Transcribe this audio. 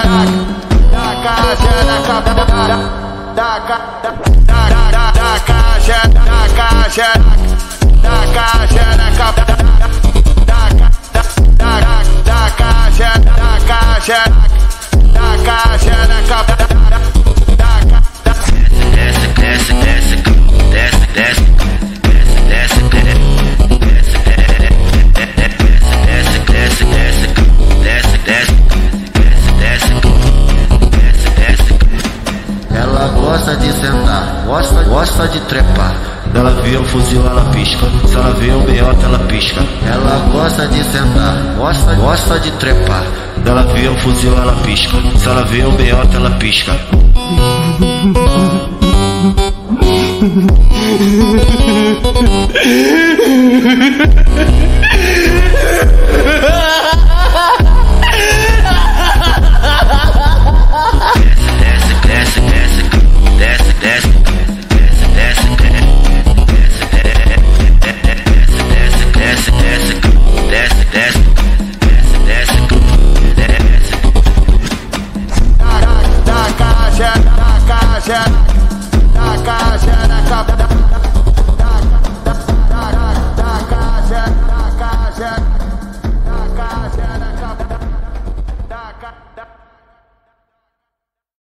Ela gosta de sentar, gosta de trepar. Ela vê um fuzil, ela pisca. Se ela vê um meiota, ela pisca. Ela gosta de sentar, gosta de trepar. Ela vê um fuzil, ela pisca. Se ela vê um meiota, ela pisca.